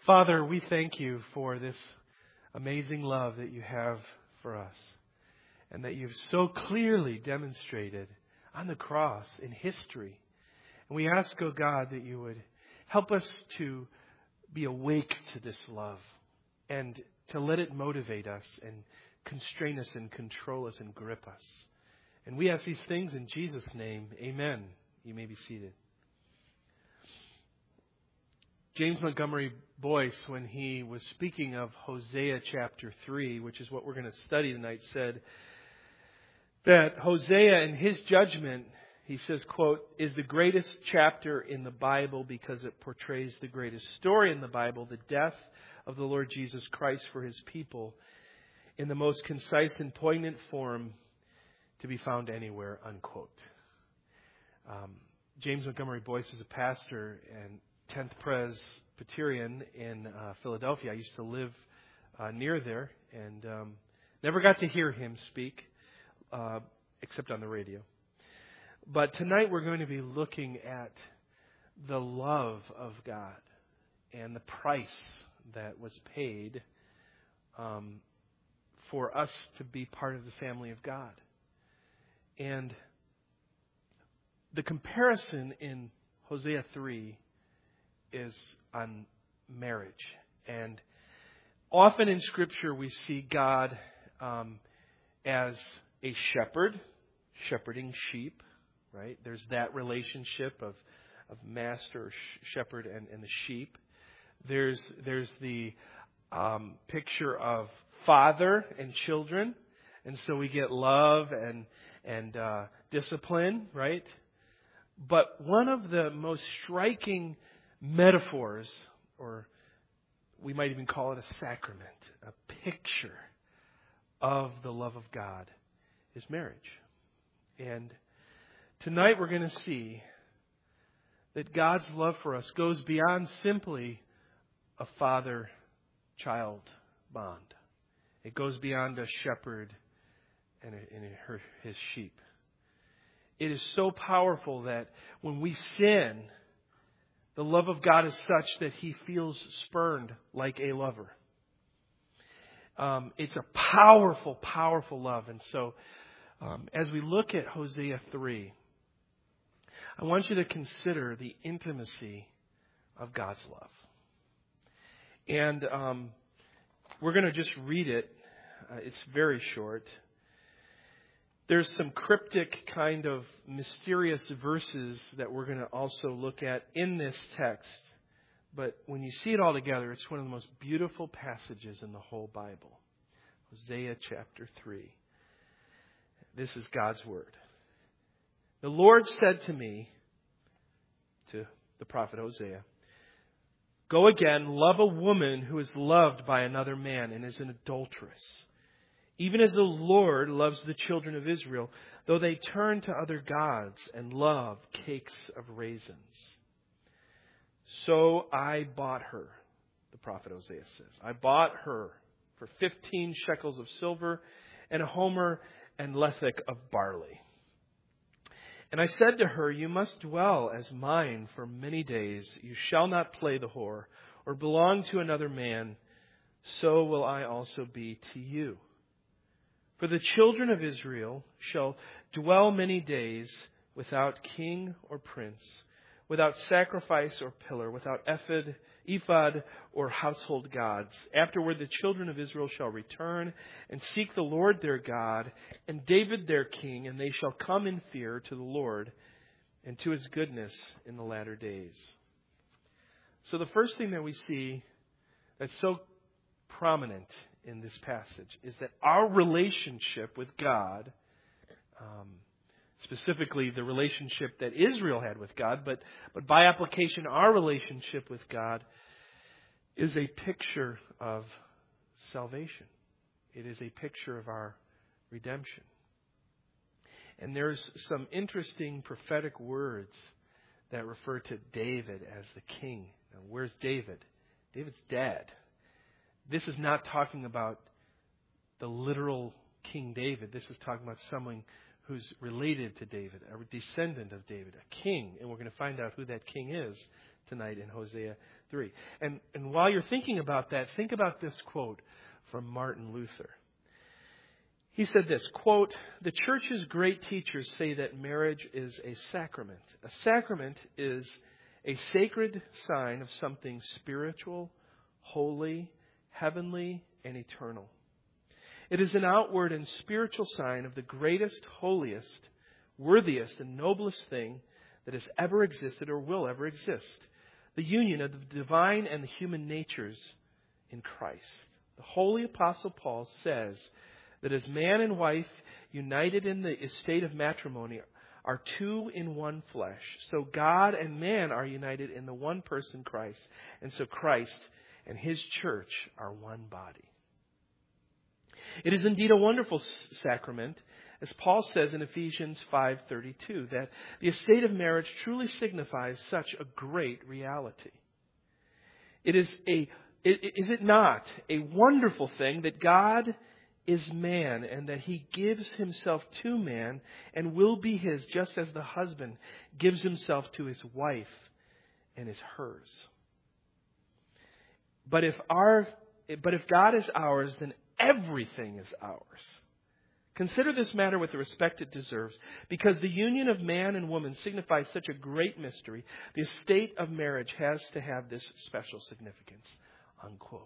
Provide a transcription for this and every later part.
Father, we thank you for this amazing love that you have for us and that you've so clearly demonstrated on the cross in history. And we ask, oh God, that you would help us to be awake to this love and to let it motivate us and constrain us and control us and grip us. And we ask these things in Jesus' name. Amen. You may be seated. James Montgomery Boyce, when he was speaking of Hosea chapter 3, which is what we're going to study tonight, said that Hosea, in his judgment, he says, quote, is the greatest chapter in the Bible because it portrays the greatest story in the Bible, the death of the Lord Jesus Christ for His people, in the most concise and poignant form to be found anywhere, unquote. James Montgomery Boyce is a pastor and 10th Presbyterian in Philadelphia. I used to live near there and never got to hear him speak except on the radio. But tonight we're going to be looking at the love of God and the price that was paid for us to be part of the family of God. And the comparison in Hosea 3 is on marriage. And often in Scripture we see God as a shepherd, shepherding sheep, right? There's that relationship of master, shepherd, and the sheep. There's the picture of father and children. And so we get love and discipline, right? But one of the most striking metaphors, or we might even call it a sacrament, a picture of the love of God, is marriage. And tonight we're going to see that God's love for us goes beyond simply a father-child bond. It goes beyond a shepherd and his sheep. It is so powerful that when we sin, the love of God is such that He feels spurned like a lover. It's a powerful, powerful love. And so, as we look at Hosea 3, I want you to consider the intimacy of God's love. And we're going to just read it. It's very short. There's some cryptic kind of mysterious verses that we're going to also look at in this text. But when you see it all together, it's one of the most beautiful passages in the whole Bible. Hosea chapter 3. This is God's Word. The Lord said to me, to the prophet Hosea, go again, love a woman who is loved by another man and is an adulteress. Even as the Lord loves the children of Israel, though they turn to other gods and love cakes of raisins. So I bought her, the prophet Hosea says. I bought her for 15 shekels of silver and a homer and lethek of barley. And I said to her, you must dwell as mine for many days. You shall not play the whore or belong to another man. So will I also be to you. For the children of Israel shall dwell many days without king or prince, without sacrifice or pillar, without ephod or household gods. Afterward the children of Israel shall return and seek the Lord their God and David their king, and they shall come in fear to the Lord and to His goodness in the latter days. So the first thing that we see that's so prominent in this passage is that our relationship with God, specifically the relationship that Israel had with God, but by application our relationship with God is a picture of salvation. It is a picture of our redemption. And there's some interesting prophetic words that refer to David as the king. Now, where's David? David's dead. This is not talking about the literal King David. This is talking about someone who's related to David, a descendant of David, a king. And we're going to find out who that king is tonight in Hosea 3. And while you're thinking about that, think about this quote from Martin Luther. He said this, quote, "The Church's great teachers say that marriage is a sacrament. A sacrament is a sacred sign of something spiritual, holy, heavenly, and eternal. It is an outward and spiritual sign of the greatest, holiest, worthiest, and noblest thing that has ever existed or will ever exist. The union of the divine and the human natures in Christ." The Holy Apostle Paul says that as man and wife united in the estate of matrimony are two in one flesh, so God and man are united in the one person, Christ. And so Christ and His church are one body. It is indeed a wonderful sacrament, as Paul says in Ephesians 5:32, that the estate of marriage truly signifies such a great reality. Is it not a wonderful thing that God is man and that He gives Himself to man and will be his, just as the husband gives himself to his wife and is hers? But if God is ours, then everything is ours. Consider this matter with the respect it deserves. Because the union of man and woman signifies such a great mystery, the estate of marriage has to have this special significance. Unquote.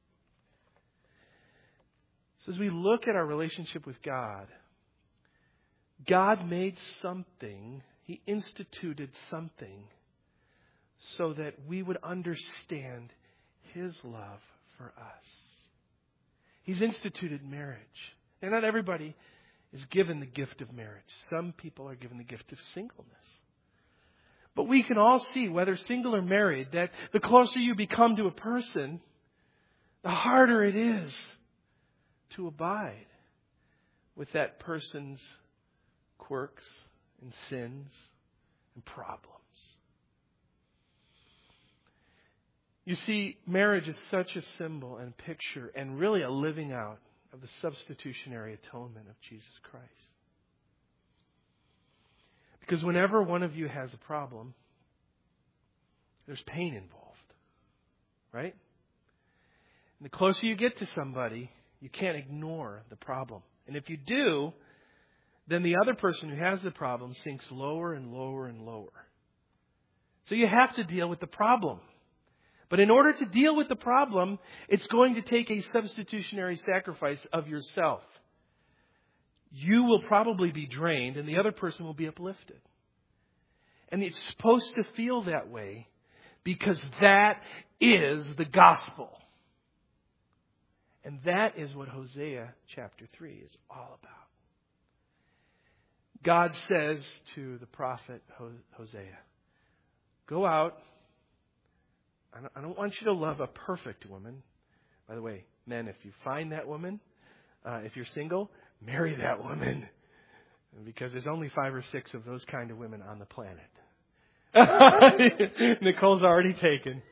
So as we look at our relationship with God, God made something, He instituted something so that we would understand His love for us. He's instituted marriage. Now, not everybody is given the gift of marriage. Some people are given the gift of singleness. But we can all see, whether single or married, that the closer you become to a person, the harder it is to abide with that person's quirks and sins and problems. You see, marriage is such a symbol and picture and really a living out of the substitutionary atonement of Jesus Christ. Because whenever one of you has a problem, there's pain involved, right? And the closer you get to somebody, you can't ignore the problem. And if you do, then the other person who has the problem sinks lower and lower and lower. So you have to deal with the problem. But in order to deal with the problem, it's going to take a substitutionary sacrifice of yourself. You will probably be drained and the other person will be uplifted. And it's supposed to feel that way because that is the gospel. And that is what Hosea chapter 3 is all about. God says to the prophet Hosea, go out. I don't want you to love a perfect woman. By the way, men, if you find that woman, if you're single, marry that woman. Because there's only 5 or 6 of those kind of women on the planet. Nicole's already taken.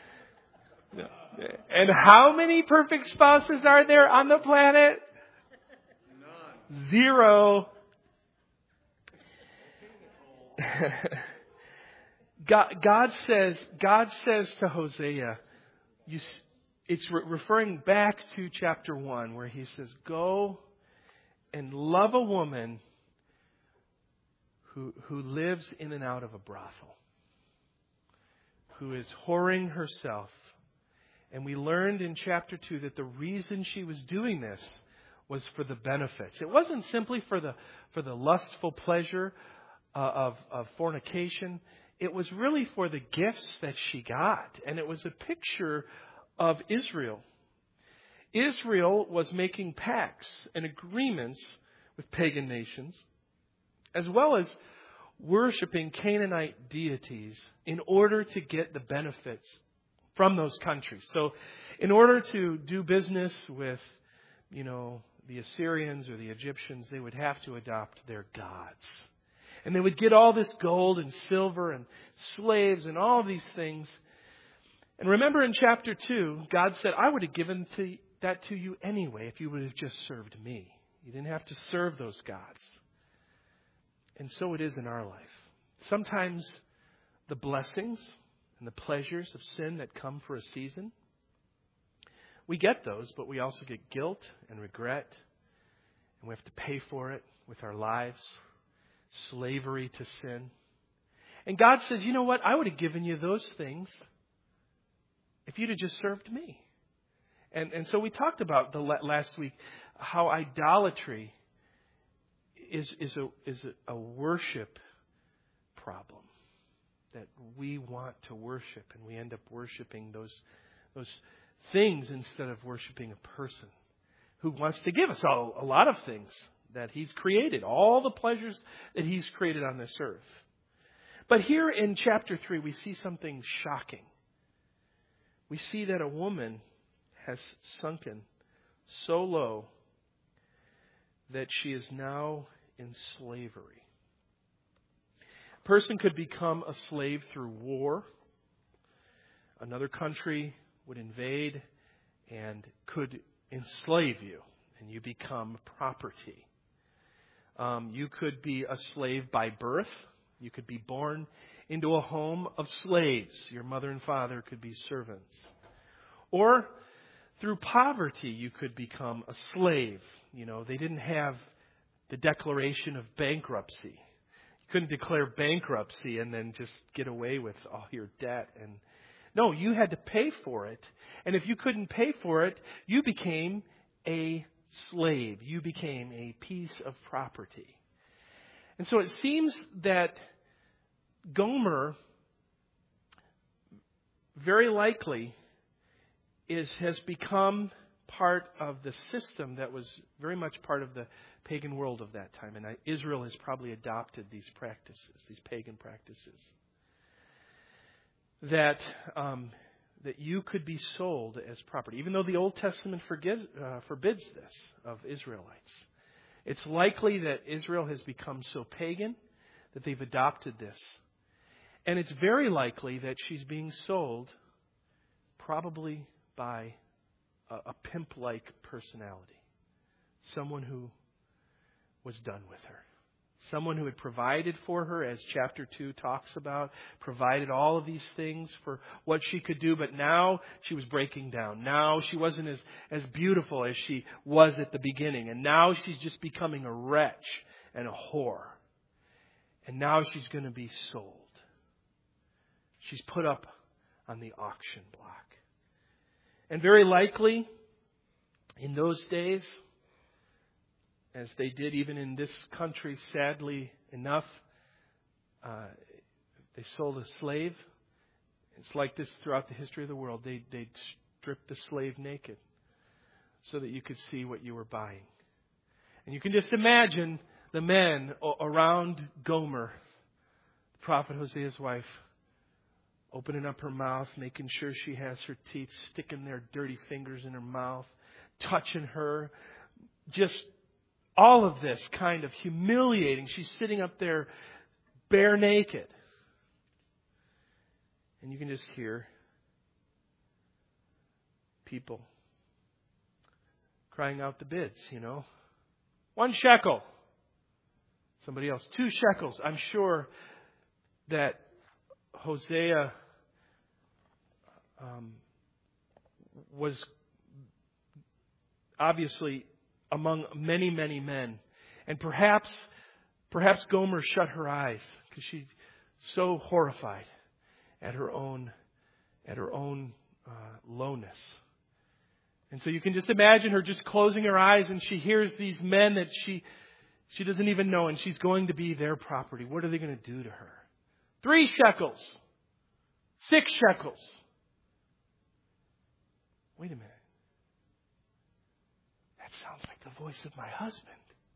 And how many perfect spouses are there on the planet? None. 0. God says to Hosea, it's referring back to chapter 1 where He says, go and love a woman who lives in and out of a brothel, who is whoring herself. And we learned in chapter 2 that the reason she was doing this was for the benefits. It wasn't simply for the lustful pleasure of fornication. It was really for the gifts that she got. And it was a picture of Israel. Israel was making pacts and agreements with pagan nations, as well as worshiping Canaanite deities in order to get the benefits from those countries. So in order to do business with, the Assyrians or the Egyptians, they would have to adopt their gods. And they would get all this gold and silver and slaves and all of these things. And remember in chapter 2, God said, I would have given that to you anyway if you would have just served me. You didn't have to serve those gods. And so it is in our life. Sometimes the blessings and the pleasures of sin that come for a season. We get those, but we also get guilt and regret, and we have to pay for it with our lives, slavery to sin. And God says, you know what? I would have given you those things if you'd have just served me. And so we talked about last week how idolatry is a worship problem. That we want to worship, and we end up worshiping those things instead of worshiping a person who wants to give us a lot of things that He's created, all the pleasures that He's created on this earth. But here in chapter 3, we see something shocking. We see that a woman has sunken so low that she is now in slavery. A person could become a slave through war. Another country would invade and could enslave you, and you become property. You could be a slave by birth. You could be born into a home of slaves. Your mother and father could be servants. Or through poverty, you could become a slave. You know, they didn't have the declaration of bankruptcy. You couldn't declare bankruptcy and then just get away with all your debt. And no, you had to pay for it. And if you couldn't pay for it, you became a slave. You became a piece of property. And so it seems that Gomer very likely has become part of the system that was very much part of the pagan world of that time. And Israel has probably adopted these practices, these pagan practices. That you could be sold as property. Even though the Old Testament forbids this of Israelites. It's likely that Israel has become so pagan that they've adopted this. And it's very likely that she's being sold probably by a pimp-like personality. Someone who was done with her. Someone who had provided for her, as chapter 2 talks about, provided all of these things for what she could do, but now she was breaking down. Now she wasn't as beautiful as she was at the beginning. And now she's just becoming a wretch and a whore. And now she's going to be sold. She's put up on the auction block. And very likely, in those days, as they did even in this country, sadly enough, they sold a slave. It's like this throughout the history of the world. They'd strip the slave naked so that you could see what you were buying. And you can just imagine the men around Gomer, the prophet Hosea's wife, opening up her mouth, making sure she has her teeth, sticking their dirty fingers in her mouth, touching her. Just all of this kind of humiliating. She's sitting up there bare naked. And you can just hear people crying out the bids, 1 shekel. Somebody else, 2 shekels. I'm sure that Hosea was obviously among many, many men. And perhaps Gomer shut her eyes because she's so horrified at her own lowness. And so you can just imagine her just closing her eyes, and she hears these men that she doesn't even know, and she's going to be their property. What are they going to do to her? 3 shekels. 6 shekels. Wait a minute. That sounds like the voice of my husband.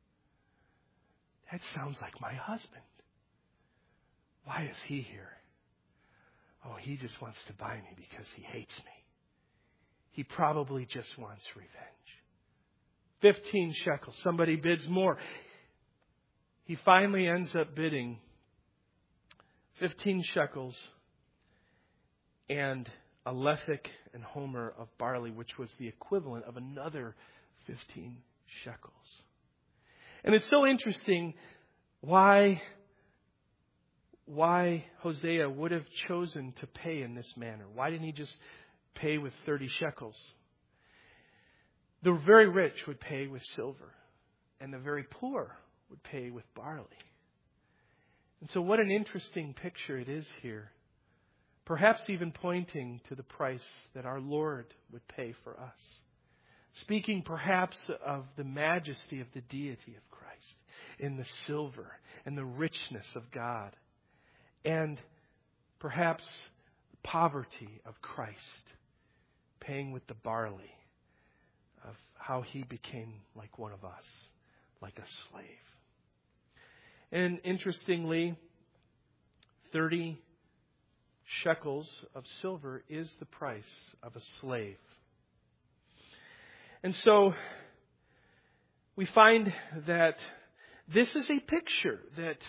That sounds like my husband. Why is he here? Oh, he just wants to buy me because he hates me. He probably just wants revenge. 15 shekels. Somebody bids more. He finally ends up bidding 15 shekels and a lethek and homer of barley, which was the equivalent of another 15 shekels. And it's so interesting why why Hosea would have chosen to pay in this manner. Why didn't he just pay with 30 shekels? The very rich would pay with silver, and the very poor would pay with barley. And so what an interesting picture it is here. Perhaps even pointing to the price that our Lord would pay for us. Speaking perhaps of the majesty of the deity of Christ in the silver and the richness of God. And perhaps the poverty of Christ, paying with the barley of how He became like one of us, like a slave. And interestingly, 30 shekels of silver is the price of a slave. And so we find that this is a picture, that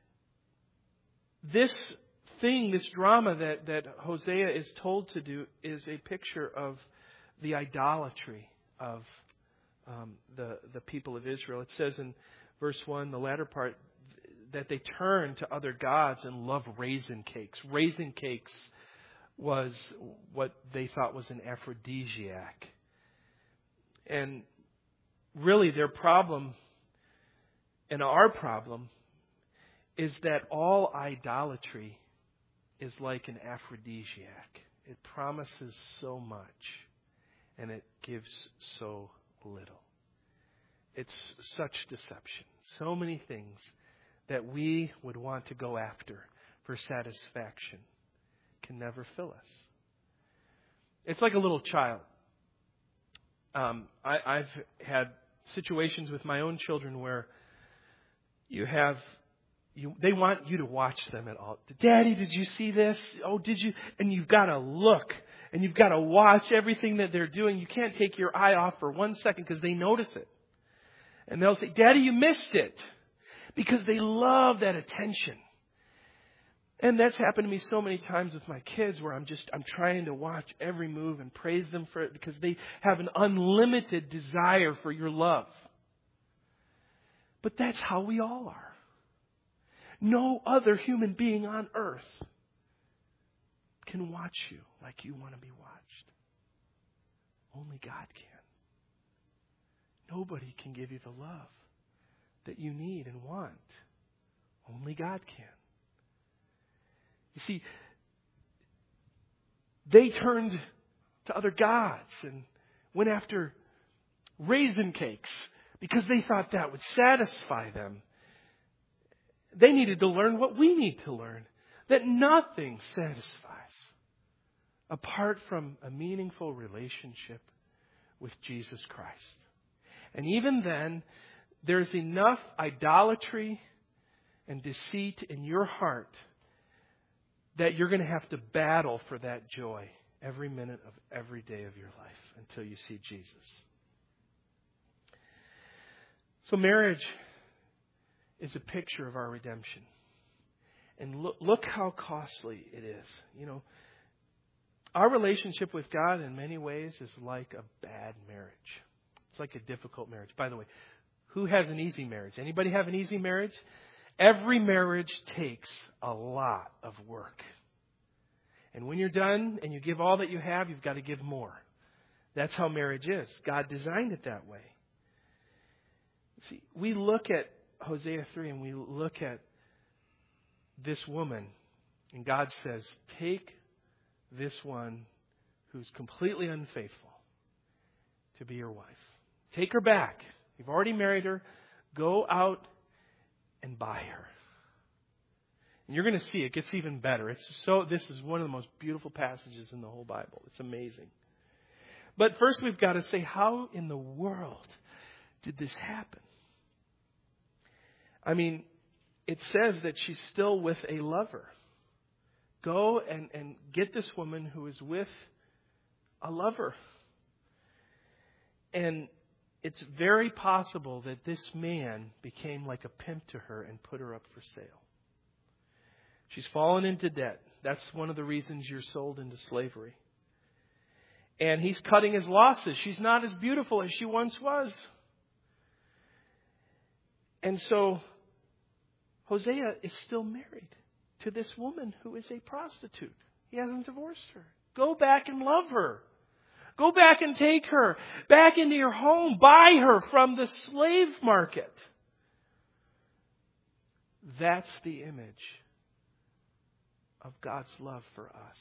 this thing, this drama that Hosea is told to do is a picture of the idolatry of the people of Israel. It says in verse 1, the latter part, that they turn to other gods and love raisin cakes. Raisin cakes was what they thought was an aphrodisiac. And really their problem and our problem is that all idolatry is like an aphrodisiac. It promises so much and it gives so little. It's such deception. So many things that we would want to go after for satisfaction can never fill us. It's like a little child. I've had situations with my own children where they want you to watch them at all. Daddy, did you see this? Oh, did you? And you've got to look and you've got to watch everything that they're doing. You can't take your eye off for 1 second because they notice it. And they'll say, Daddy, you missed it. Because they love that attention. And that's happened to me so many times with my kids where I'm trying to watch every move and praise them for it because they have an unlimited desire for your love. But that's how we all are. No other human being on earth can watch you like you want to be watched. Only God can. Nobody can give you the love that you need and want. Only God can. You see, they turned to other gods and went after raisin cakes because they thought that would satisfy them. They needed to learn what we need to learn, that nothing satisfies apart from a meaningful relationship with Jesus Christ. And even then, there's enough idolatry and deceit in your heart that you're going to have to battle for that joy every minute of every day of your life until you see Jesus. So marriage is a picture of our redemption. And look how costly it is. You know, our relationship with God in many ways is like a bad marriage. It's like a difficult marriage. By the way, who has an easy marriage? Anybody have an easy marriage? Every marriage takes a lot of work. And when you're done and you give all that you have, you've got to give more. That's how marriage is. God designed it that way. See, we look at Hosea 3 and we look at this woman, and God says, take this one who's completely unfaithful to be your wife. Take her back. You've already married her. Go out and buy her. And you're going to see it gets even better. This is one of the most beautiful passages in the whole Bible. It's amazing. But first we've got to say, how in the world did this happen? I mean, it says that she's still with a lover. Go and get this woman who is with a lover. And it's very possible that this man became like a pimp to her and put her up for sale. She's fallen into debt. That's one of the reasons you're sold into slavery. And he's cutting his losses. She's not as beautiful as she once was. And so Hosea is still married. to this woman who is a prostitute. He hasn't divorced her. Go back and love her. Go back and take her back into your home. Buy her from the slave market. That's the image of God's love for us.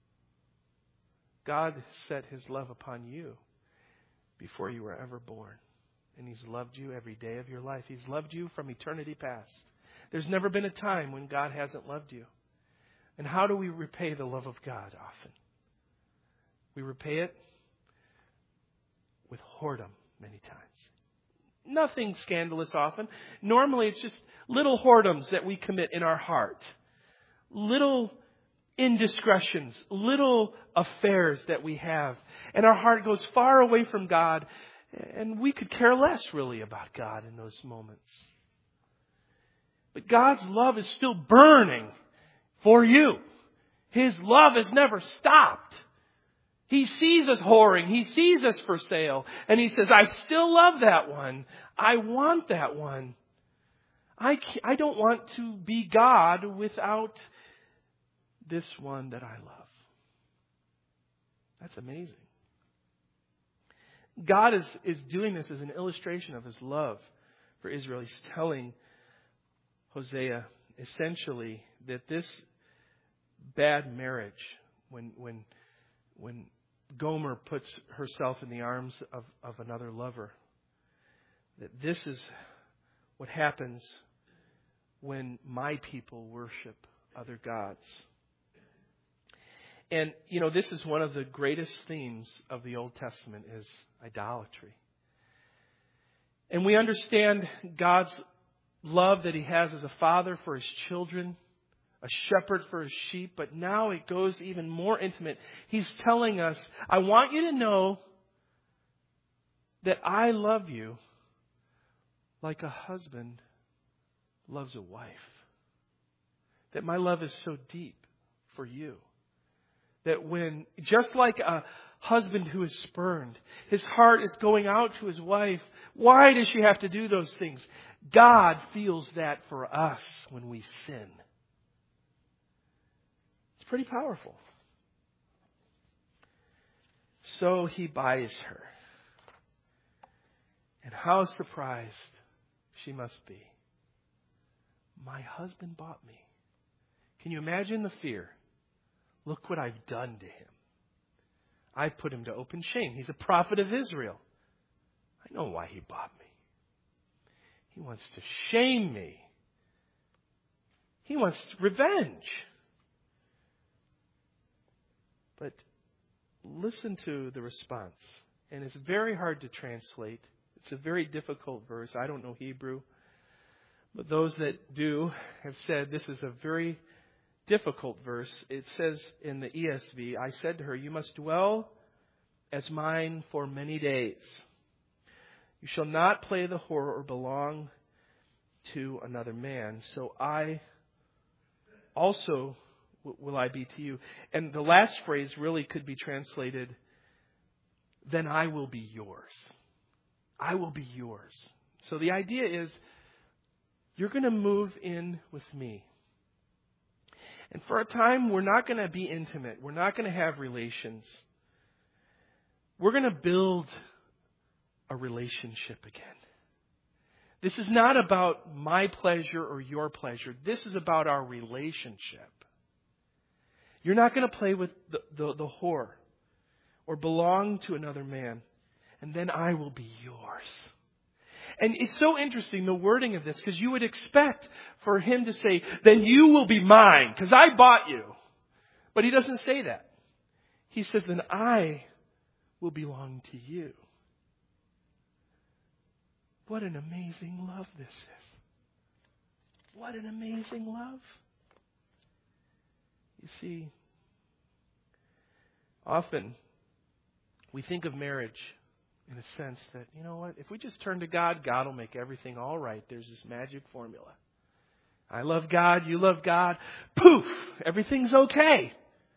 God set His love upon you before you were ever born. And He's loved you every day of your life. He's loved you from eternity past. There's never been a time when God hasn't loved you. And how do we repay the love of God often? We repay it with whoredom many times. Nothing scandalous often. Normally it's just little whoredoms that we commit in our heart. Little indiscretions, little affairs that we have. And our heart goes far away from God. And we could care less really about God in those moments. But God's love is still burning for you. His love has never stopped. He sees us whoring. He sees us for sale. And He says, I still love that one. I want that one. I don't want to be God without this one that I love. That's amazing. God is doing this as an illustration of His love for Israel. He's telling Hosea essentially that this bad marriage, when Gomer puts herself in the arms of another lover, that this is what happens when my people worship other gods. And, this is one of the greatest themes of the Old Testament is idolatry. And we understand God's love that He has as a father for His children, a shepherd for His sheep, but now it goes even more intimate. He's telling us, I want you to know that I love you like a husband loves a wife. That my love is so deep for you. That when, just like a husband who is spurned, his heart is going out to his wife. Why does she have to do those things? God feels that for us when we sin. It's pretty powerful. So He buys her. And how surprised she must be. My husband bought me. Can you imagine the fear? Look what I've done to him. I've put him to open shame. He's a prophet of Israel. I know why he bought me. He wants to shame me. He wants revenge. But listen to the response. And it's very hard to translate. It's a very difficult verse. I don't know Hebrew. But those that do have said this is a very difficult verse. It says in the ESV, I said to her, you must dwell as mine for many days. You shall not play the whore or belong to another man. So I also will I be to you. And the last phrase really could be translated, then I will be yours. I will be yours. So the idea is, you're going to move in with me. And for a time, we're not going to be intimate. We're not going to have relations. We're going to build a relationship again. This is not about my pleasure or your pleasure. This is about our relationship. You're not going to play with the whore or belong to another man. And then I will be yours. And it's so interesting, the wording of this, because you would expect for him to say, then you will be mine, because I bought you. But he doesn't say that. He says, then I will belong to you. What an amazing love this is. What an amazing love. You see, often we think of marriage in a sense that, you know what, if we just turn to God, God will make everything all right. There's this magic formula. I love God, you love God, poof, everything's okay.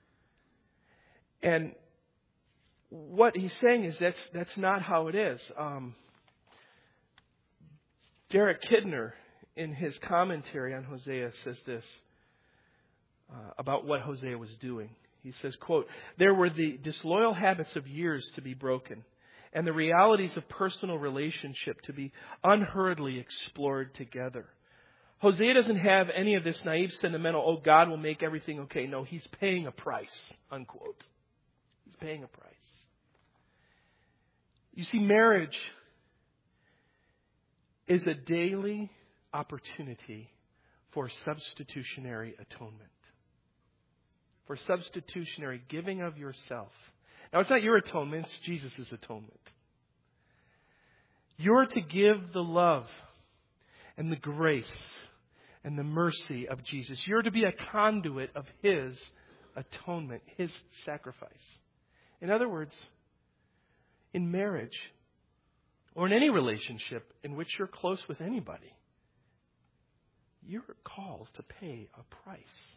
And what he's saying is that's not how it is. Derek Kidner, in his commentary on Hosea, says this: about what Hosea was doing. He says, quote, "There were the disloyal habits of years to be broken, and the realities of personal relationship to be unhurriedly explored together." Hosea doesn't have any of this naive, sentimental, "oh, God will make everything okay." No, he's paying a price, unquote. He's paying a price. You see, marriage is a daily opportunity for substitutionary atonement. For substitutionary giving of yourself. Now, it's not your atonement, it's Jesus' atonement. You're to give the love and the grace and the mercy of Jesus. You're to be a conduit of His atonement, His sacrifice. In other words, in marriage, or in any relationship in which you're close with anybody, you're called to pay a price.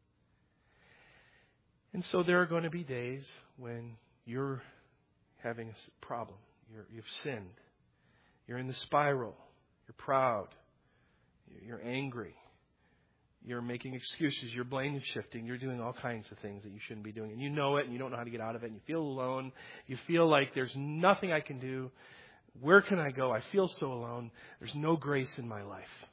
And so there are going to be days when you're having a problem. You've sinned. You're in the spiral. You're proud. You're angry. You're making excuses. You're blame shifting. You're doing all kinds of things that you shouldn't be doing. And you know it, and you don't know how to get out of it. And you feel alone. You feel like there's nothing I can do. Where can I go? I feel so alone. There's no grace in my life.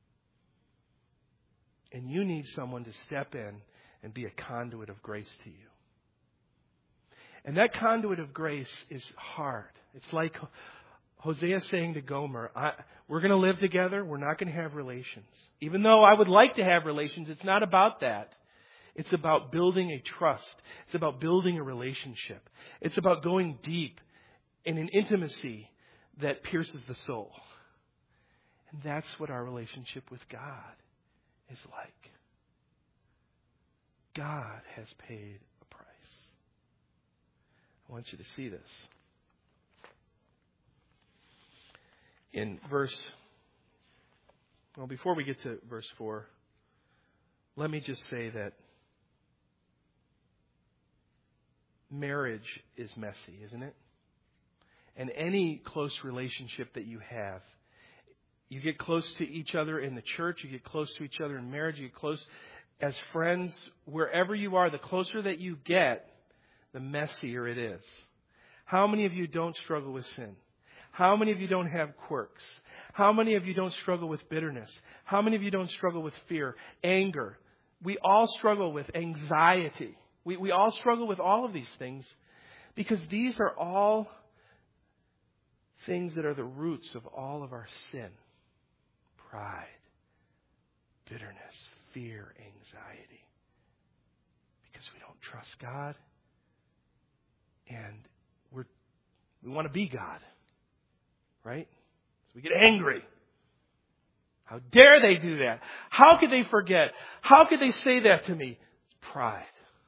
And you need someone to step in and be a conduit of grace to you. And that conduit of grace is hard. It's like Hosea saying to Gomer, we're going to live together. We're not going to have relations. Even though I would like to have relations, it's not about that. It's about building a trust. It's about building a relationship. It's about going deep in an intimacy that pierces the soul. And that's what our relationship with God is like. God has paid a price. I want you to see this. Before we get to verse 4, let me just say that marriage is messy, isn't it? And any close relationship that you have, you get close to each other in the church, you get close to each other in marriage, you get close as friends, wherever you are, the closer that you get, the messier it is. How many of you don't struggle with sin? How many of you don't have quirks? How many of you don't struggle with bitterness? How many of you don't struggle with fear, anger? We all struggle with anxiety. We all struggle with all of these things because these are all things that are the roots of all of our sin. Pride, bitterness, fear, anxiety. Because we don't trust God. And we want to be God. Right? So we get angry. How dare they do that? How could they forget? How could they say that to me? It's pride.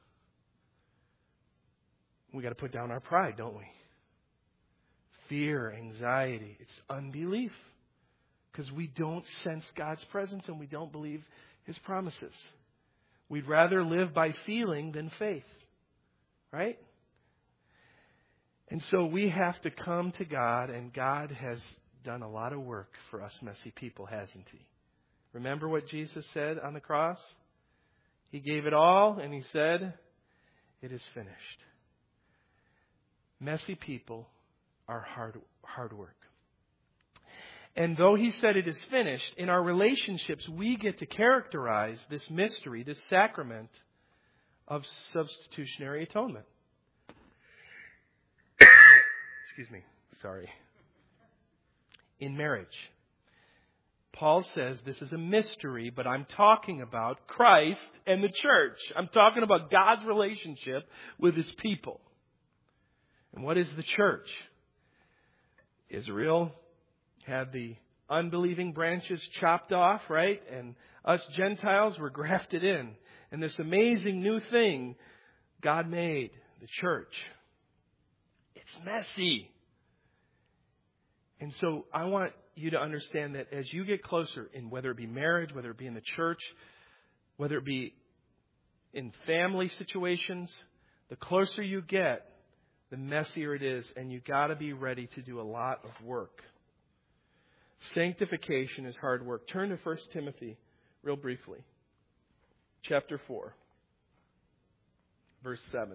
We got to put down our pride, don't we? Fear, anxiety. It's unbelief. Because we don't sense God's presence and we don't believe His promises. We'd rather live by feeling than faith. Right? And so we have to come to God, and God has done a lot of work for us messy people, hasn't He? Remember what Jesus said on the cross? He gave it all, and He said, "It is finished." Messy people are hard work. And though He said it is finished, in our relationships, we get to characterize this mystery, this sacrament of substitutionary atonement. Excuse me. Sorry. In marriage. Paul says this is a mystery, but I'm talking about Christ and the church. I'm talking about God's relationship with His people. And what is the church? Israel had the unbelieving branches chopped off, right? And us Gentiles were grafted in. And this amazing new thing God made, the church. It's messy. And so I want you to understand that as you get closer, in whether it be marriage, whether it be in the church, whether it be in family situations, the closer you get, the messier it is. And you've got to be ready to do a lot of work. Sanctification is hard work. Turn to 1 Timothy real briefly. chapter 4, verse 7.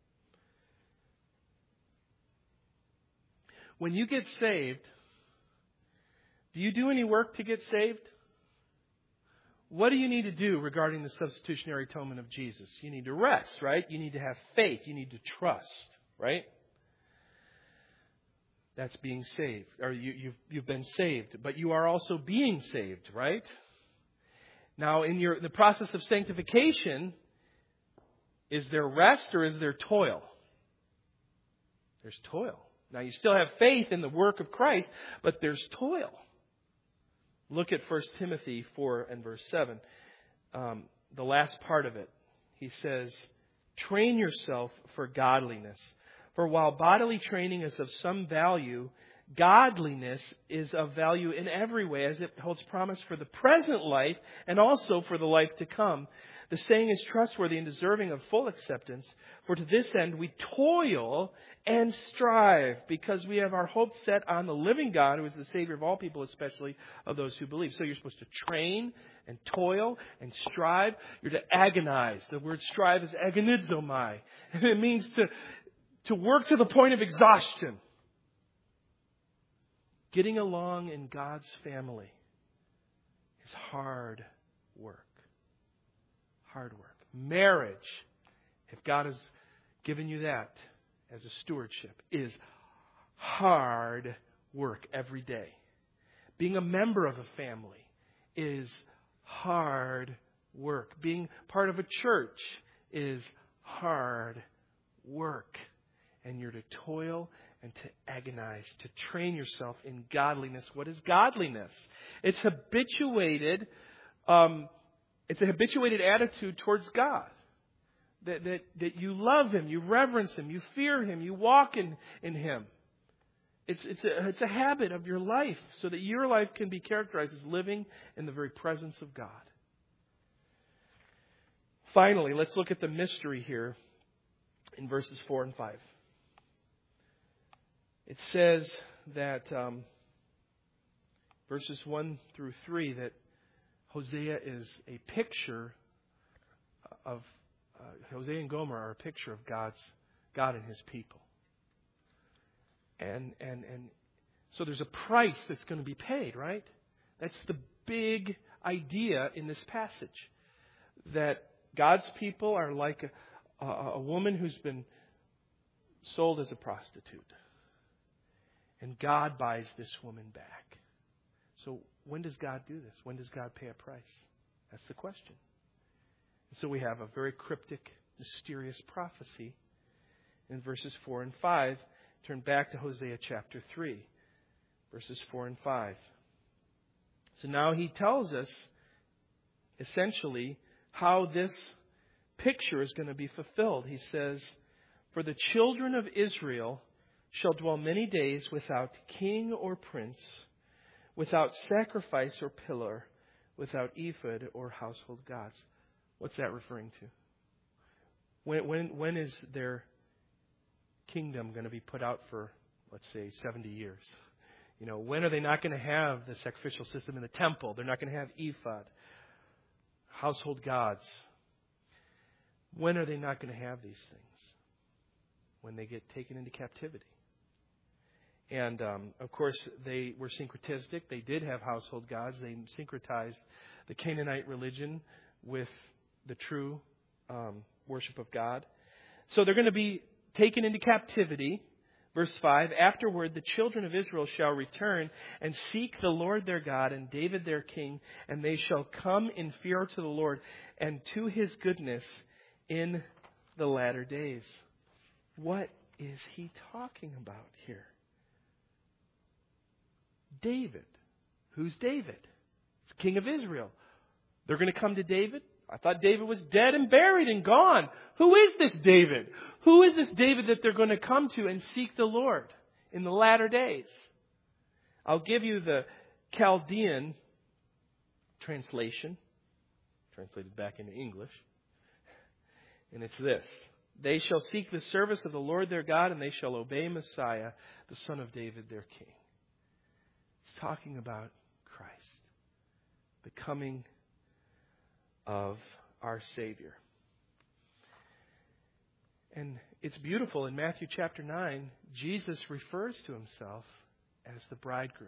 When you get saved, do you do any work to get saved? What do you need to do regarding the substitutionary atonement of Jesus? You need to rest, right? You need to have faith. You need to trust, right? That's being saved. Or you've been saved. But you are also being saved, right? Now, in the process of sanctification, is there rest or is there toil? There's toil. Now, you still have faith in the work of Christ, but there's toil. Look at 1 Timothy 4 and verse 7. The last part of it. He says, train yourself for godliness. For while bodily training is of some value, godliness is of value in every way, as it holds promise for the present life and also for the life to come. The saying is trustworthy and deserving of full acceptance. For to this end we toil and strive, because we have our hope set on the living God, who is the Savior of all people, especially of those who believe. So you're supposed to train and toil and strive. You're to agonize. The word strive is agonizomai. And it means to work to the point of exhaustion. Getting along in God's family is hard work. Hard work. Marriage, if God has given you that as a stewardship, is hard work every day. Being a member of a family is hard work. Being part of a church is hard work. And you're to toil and to agonize, to train yourself in godliness. What is godliness? It's habituated. It's a habituated attitude towards God. That you love Him, you reverence Him, you fear Him, you walk in Him. It's a habit of your life, so that your life can be characterized as living in the very presence of God. Finally, let's look at the mystery here in verses 4 and 5. It says that verses 1 through 3 that Hosea is a picture of Hosea and Gomer are a picture of God and His people. And so there's a price that's going to be paid, right? That's the big idea in this passage. That God's people are like a woman who's been sold as a prostitute. And God buys this woman back. So when does God do this? When does God pay a price? That's the question. So we have a very cryptic, mysterious prophecy in verses 4 and 5. Turn back to Hosea chapter 3, verses 4 and 5. So now he tells us, essentially, how this picture is going to be fulfilled. He says, for the children of Israel shall dwell many days without king or prince, without sacrifice or pillar, without ephod or household gods. What's that referring to? When is their kingdom going to be put out for, let's say, 70 years? You know, when are they not going to have the sacrificial system in the temple? They're not going to have ephod, household gods. When are they not going to have these things? When they get taken into captivity. And, of course, they were syncretistic. They did have household gods. They syncretized the Canaanite religion with the true worship of God. So they're going to be taken into captivity. Verse 5, afterward the children of Israel shall return and seek the Lord their God and David their king, and they shall come in fear to the Lord and to His goodness in the latter days. What is he talking about here? David. Who's David? It's King of Israel. They're going to come to David? I thought David was dead and buried and gone. Who is this David? Who is this David that they're going to come to and seek the Lord in the latter days? I'll give you the Chaldean translation, translated back into English. And it's this. They shall seek the service of the Lord their God, and they shall obey Messiah, the son of David, their king. It's talking about Christ, the coming of our Savior. And it's beautiful. In Matthew chapter 9, Jesus refers to himself as the bridegroom.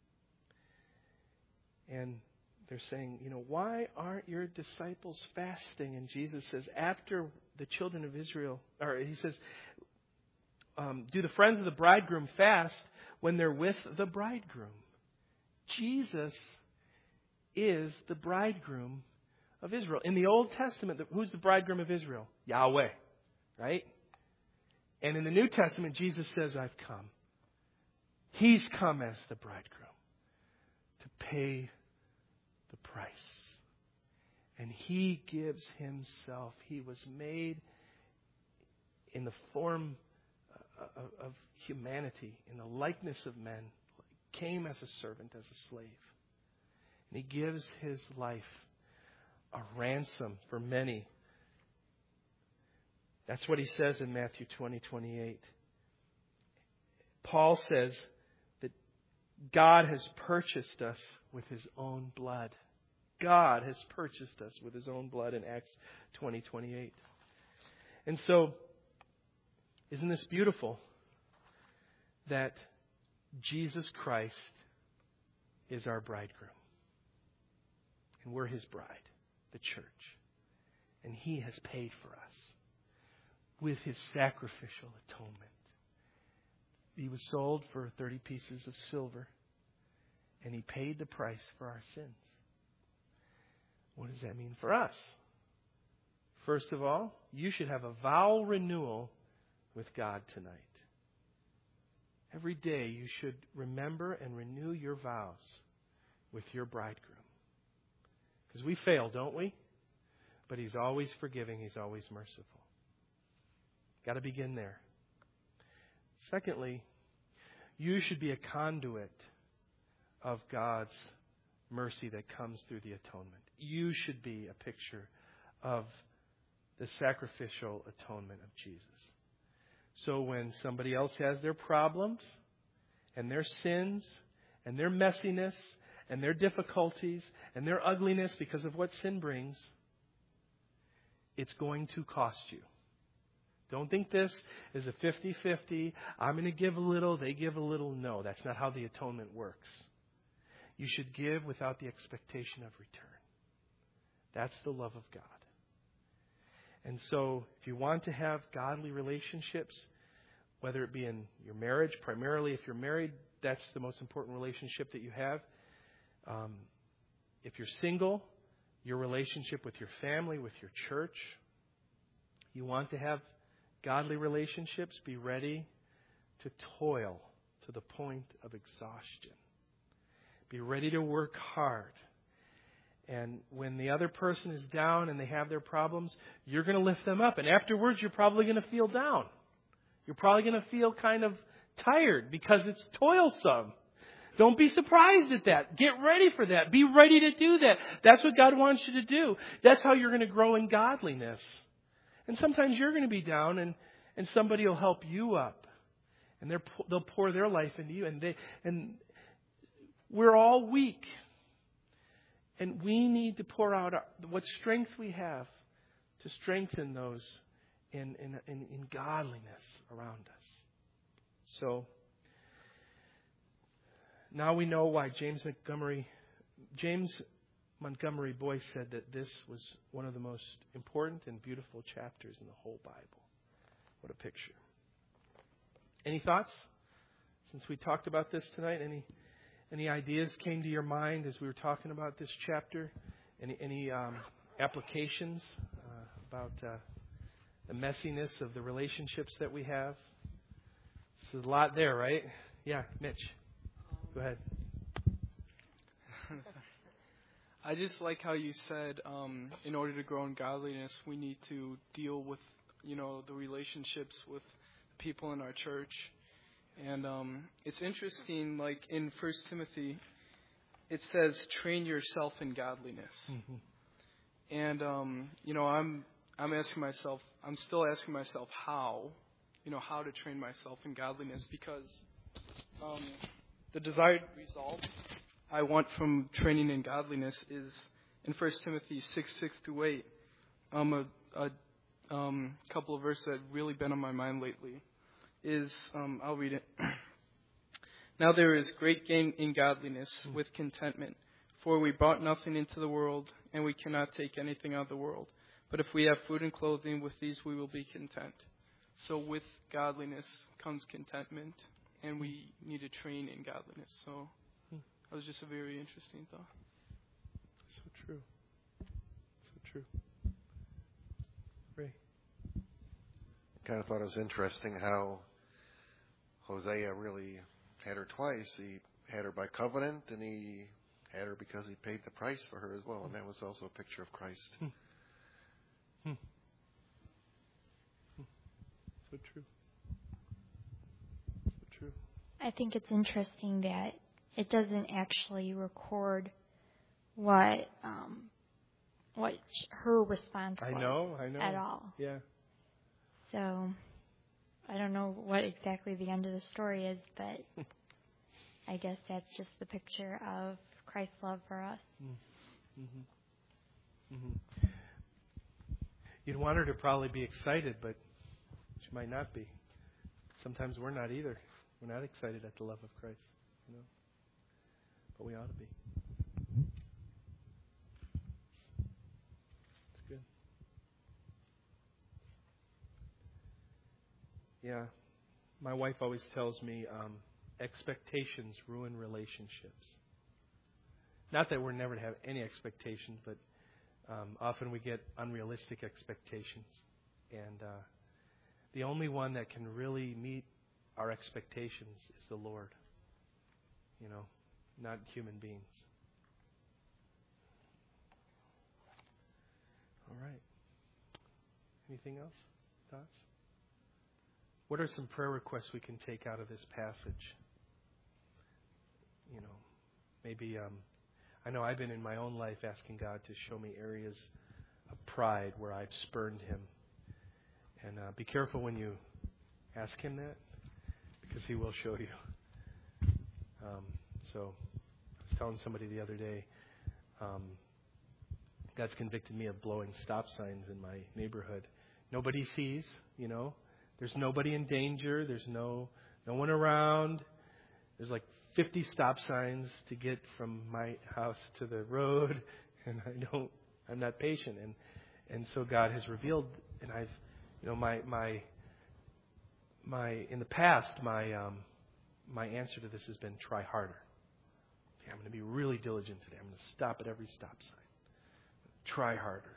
And they're saying, why aren't your disciples fasting? And Jesus says, after the children of Israel, he says, do the friends of the bridegroom fast when they're with the bridegroom? Jesus is the bridegroom of Israel. In the Old Testament, who's the bridegroom of Israel? Yahweh, right? And in the New Testament, Jesus says, I've come. He's come as the bridegroom to pay the price. And He gives Himself. He was made in the form of humanity, in the likeness of men, came as a servant, as a slave. And He gives His life a ransom for many. That's what He says in Matthew 20:28. Paul says that God has purchased us with His own blood. God has purchased us with His own blood in Acts 20:28. And so, isn't this beautiful? That Jesus Christ is our bridegroom. And we're His bride, the church. And He has paid for us with His sacrificial atonement. He was sold for 30 pieces of silver. And He paid the price for our sins. What does that mean for us? First of all, you should have a vow renewal with God tonight. Every day you should remember and renew your vows with your bridegroom. Because we fail, don't we? But He's always forgiving. He's always merciful. Got to begin there. Secondly, you should be a conduit of God's mercy that comes through the atonement. You should be a picture of the sacrificial atonement of Jesus. So when somebody else has their problems and their sins and their messiness and their difficulties and their ugliness because of what sin brings, it's going to cost you. Don't think this is a 50-50. I'm going to give a little, they give a little. No, that's not how the atonement works. You should give without the expectation of return. That's the love of God. And so, if you want to have godly relationships, whether it be in your marriage, primarily if you're married, that's the most important relationship that you have. If you're single, your relationship with your family, with your church. You want to have godly relationships, be ready to toil to the point of exhaustion. Be ready to work hard. And when the other person is down and they have their problems, you're going to lift them up. And afterwards, you're probably going to feel down. You're probably going to feel kind of tired because it's toilsome. Don't be surprised at that. Get ready for that. Be ready to do that. That's what God wants you to do. That's how you're going to grow in godliness. And sometimes you're going to be down and somebody will help you up. And they'll pour their life into you. And we're all weak. And we need to pour out what strength we have to strengthen those in godliness around us. So now we know why James Montgomery Boyce said that this was one of the most important and beautiful chapters in the whole Bible. What a picture. Any thoughts? Since we talked about this tonight, any ideas came to your mind as we were talking about this chapter? Any applications about the messiness of the relationships that we have? There's a lot there, right? Yeah, Mitch. Go ahead. I just like how you said, in order to grow in godliness, we need to deal with, the relationships with people in our church. And it's interesting, like in 1 Timothy, it says, train yourself in godliness. Mm-hmm. And, I'm still asking myself how to train myself in godliness, because the desired result I want from training in godliness is in 1 Timothy 6:6-8, a couple of verses that have really been on my mind lately is, I'll read it. Now there is great gain in godliness with contentment, for we brought nothing into the world, and we cannot take anything out of the world. But if we have food and clothing, with these we will be content. So with godliness comes contentment, and we need to train in godliness. So that was just a very interesting thought. So true. So true. Ray. Kind of thought it was interesting how Hosea really had her twice. He had her by covenant, and he had her because he paid the price for her as well. And that was also a picture of Christ. So true. So true. I think it's interesting that it doesn't actually record what her response was. I know. At all. Yeah. So I don't know what exactly the end of the story is, but I guess that's just the picture of Christ's love for us. You'd want her to probably be excited, but she might not be. Sometimes we're not either. We're not excited at the love of Christ, but we ought to be. It's good. Yeah. My wife always tells me expectations ruin relationships. Not that we're never to have any expectations, but often we get unrealistic expectations. And the only one that can really meet our expectations is the Lord. Not human beings. All right. Anything else? Thoughts? What are some prayer requests we can take out of this passage? Maybe I know I've been in my own life asking God to show me areas of pride where I've spurned Him. And be careful when you ask Him that, because He will show you. So I was telling somebody the other day, God's convicted me of blowing stop signs in my neighborhood. Nobody sees, There's nobody in danger. There's no one around. There's like 50 stop signs to get from my house to the road, and I'm not patient. And so God has revealed, and I've, in the past, my answer to this has been try harder. Okay, I'm going to be really diligent today. I'm going to stop at every stop sign. Try harder.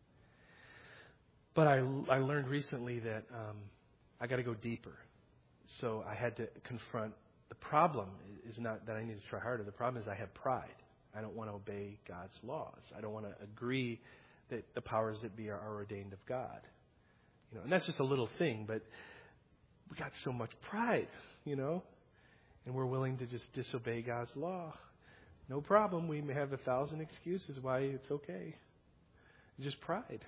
But I learned recently that I got to go deeper. So I had to confront the problem is not that I need to try harder. The problem is I have pride. I don't want to obey God's laws. I don't want to agree that the powers that be are ordained of God. And that's just a little thing, but we got so much pride, and we're willing to just disobey God's law. No problem. We may have 1,000 excuses why it's okay. Just pride.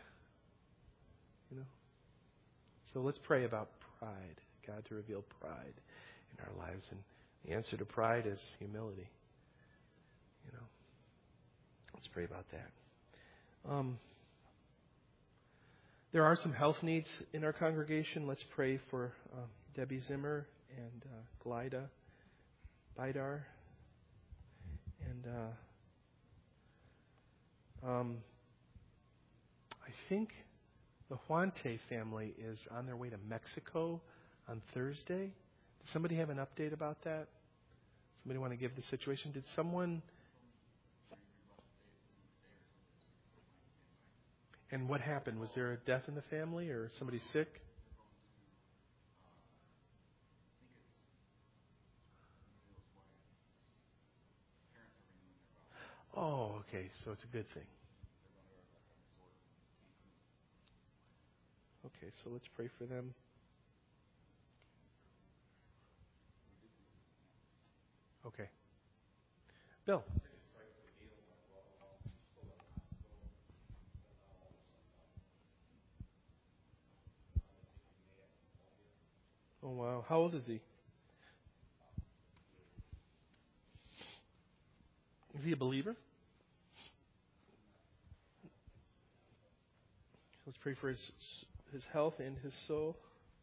So let's pray about pride. God to reveal pride in our lives. And the answer to pride is humility. Let's pray about that. There are some health needs in our congregation. Let's pray for Debbie Zimmer and Glida Bidar. And I think the Huante family is on their way to Mexico on Thursday. Does somebody have an update about that? Somebody want to give the situation? Did someone... And what happened? Was there a death in the family or somebody sick? Oh, okay. So it's a good thing. Okay, so let's pray for them. Okay. Bill. Oh, wow. How old is he? Is he a believer? pray for his health and his soul.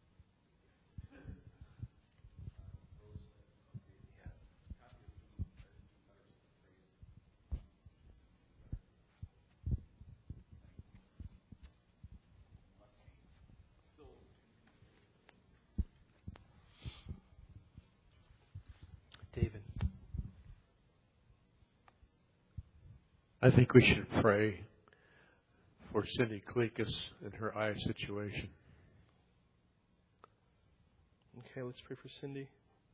David. I think we should pray for Cindy Klekas and her eye situation. Okay, let's pray for Cindy.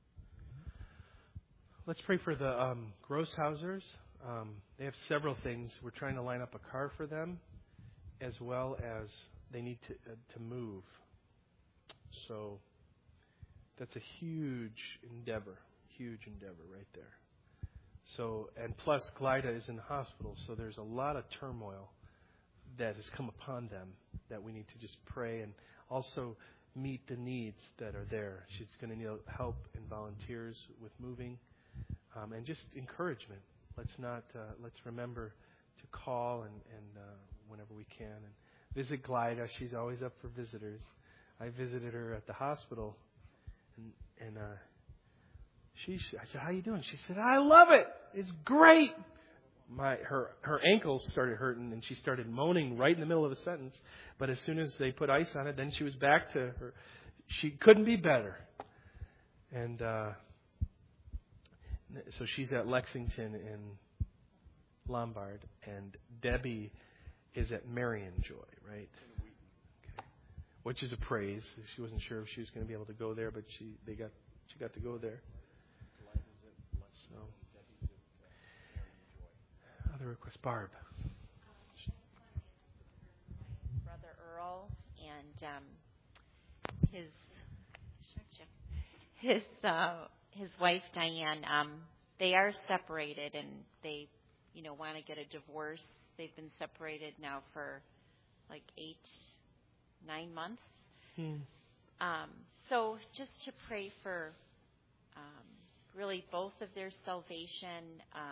Let's pray for the Grosshausers. They have several things. We're trying to line up a car for them, as well as they need to move. So that's a huge endeavor right there. So, and plus Glida is in the hospital, so there's a lot of turmoil that has come upon them that we need to just pray and also meet the needs that are there. She's going to need help and volunteers with moving, and just encouragement. Let's remember to call and whenever we can and visit Glida. She's always up for visitors. I visited her at the hospital, and I said, "How you doing?" She said, "I love it. It's great." Her ankles started hurting, and she started moaning right in the middle of a sentence. But as soon as they put ice on it, then she was back to her. She couldn't be better. And so she's at Lexington in Lombard, and Debbie is at Marion Joy, right? Okay. Which is a praise. She wasn't sure if she was going to be able to go there, but she got to go there. So, other requests, Barb. Brother Earl and his wife Diane. They are separated, and they, want to get a divorce. They've been separated now for like 8-9 months. So just to pray for really both of their salvation.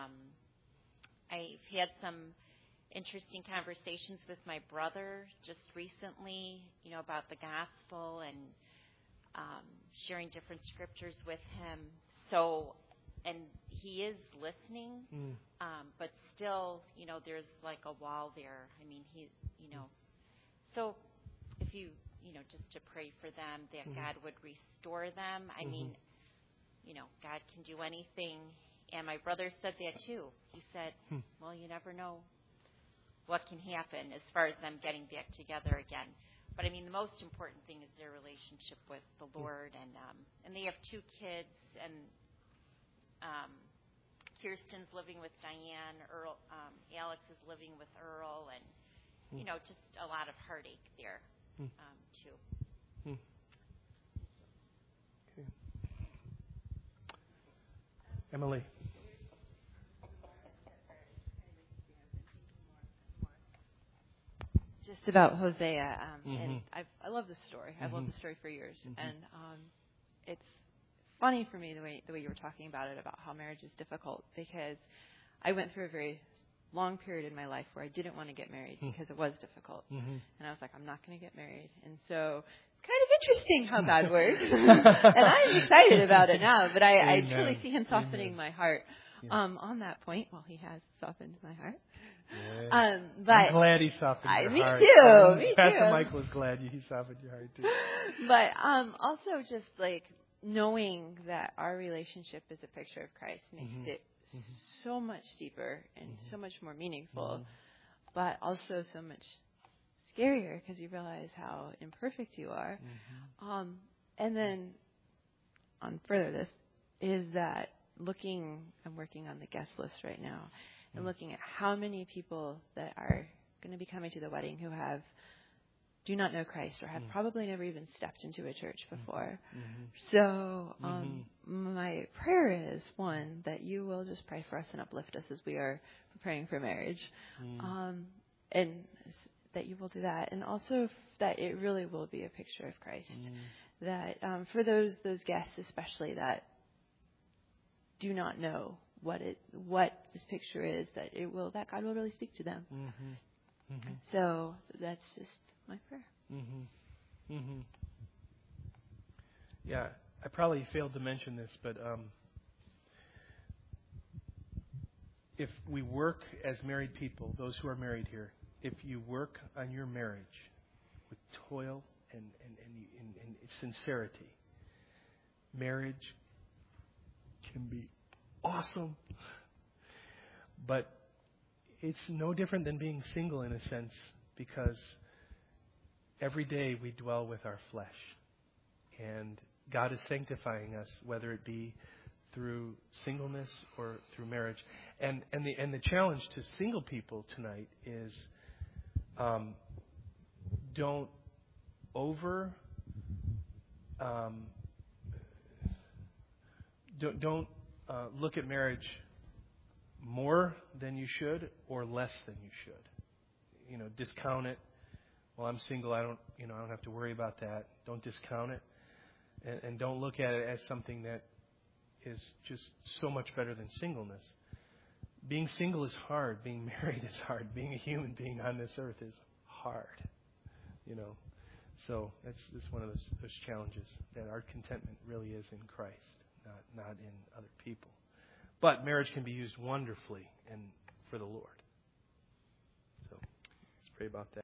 I've had some interesting conversations with my brother just recently, about the gospel and sharing different scriptures with him. So, and he is listening, but still, there's like a wall there. I mean, so if you, just to pray for them, that God would restore them. I mean, God can do anything. And my brother said that too. He said, well, you never know what can happen as far as them getting back together again. But I mean, the most important thing is their relationship with the Lord. And they have 2 kids, and Kirsten's living with Diane. Alex is living with Earl, and, just a lot of heartache there, too. Okay. Emily. Just about Hosea, and I love this story. I've loved the story for years, and it's funny for me the way you were talking about it, about how marriage is difficult, because I went through a very long period in my life where I didn't want to get married because it was difficult, and I was like, I'm not going to get married, and so it's kind of interesting how God works, and I'm excited about it now. But I truly see Him softening my heart on that point. Well, He has softened my heart. Yeah. But I'm glad he softened your heart. Me too. Pastor Mike was glad he softened your heart too. But also just like knowing that our relationship is a picture of Christ makes it so much deeper and so much more meaningful, but also so much scarier because you realize how imperfect you are. And then on further this is that I'm working on the guest list right now. And looking at how many people that are going to be coming to the wedding who do not know Christ or have probably never even stepped into a church before. So my prayer is, one, that you will just pray for us and uplift us as we are preparing for marriage, and that you will do that, and also that it really will be a picture of Christ. That for those guests especially that do not know what this picture is, that God will really speak to them. So that's just my prayer. Mm-hmm. Mm-hmm. Yeah, I probably failed to mention this, but if we work as married people, those who are married here, if you work on your marriage with toil and sincerity, marriage can be awesome. But it's no different than being single in a sense, because every day we dwell with our flesh. And God is sanctifying us, whether it be through singleness or through marriage. And the challenge to single people tonight is don't look at marriage more than you should or less than you should. Discount it. Well, I'm single. I don't have to worry about that. Don't discount it, and don't look at it as something that is just so much better than singleness. Being single is hard. Being married is hard. Being a human being on this earth is hard. So that's one of those challenges, that our contentment really is in Christ, not in other people. But marriage can be used wonderfully and for the Lord. So let's pray about that.